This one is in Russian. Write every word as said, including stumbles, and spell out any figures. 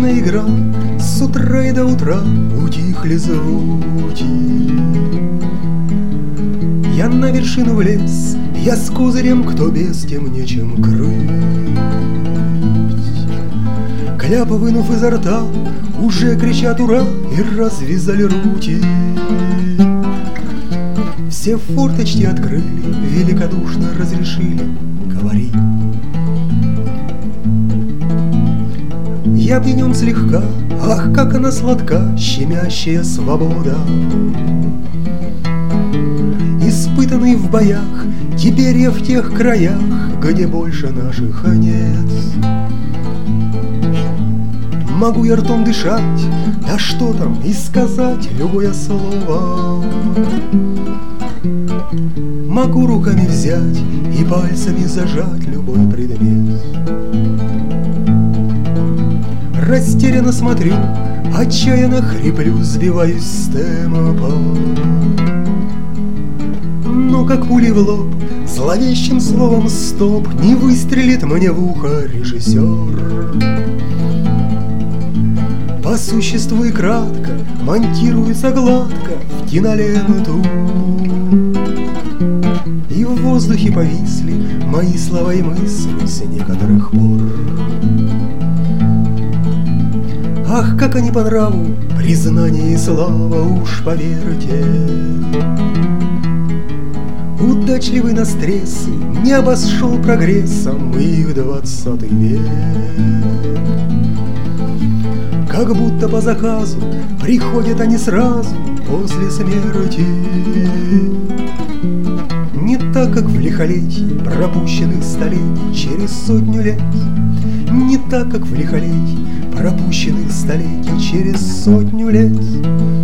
Бесконечная игра, с утра и до утра утихли звуки. Я на вершину влез, я с козырем, кто без, тем нечем крыть. Кляпы вынув изо рта, уже кричат ура и развязали руки. Все форточки открыли, великодушно разрешили: говори. Я пьянен слегка, ах, как она сладка, щемящая свобода. Испытанный в боях, теперь я в тех краях, где больше наших нет. Могу я ртом дышать, да что там, и сказать любое слово. Могу руками взять и пальцами зажать любой предмет. Растерянно смотрю, отчаянно хриплю, сбиваюсь с темпа. Но как пули в лоб, зловещим словом стоп, не выстрелит мне в ухо режиссер. По существу и кратко монтируется гладко в киноленту. И в воздухе повисли мои слова и мысли с некоторых пор. Ах, как они по нраву, признание и слава, уж поверьте. Удачливый на стрессы не обошел прогрессом их двадцатый век. Как будто по заказу приходят они сразу после смерти. Не так, как в лихолетии пропущенных столетий через сотню лет. Не так, как в лихолетии пропущенных столетий через сотню лет.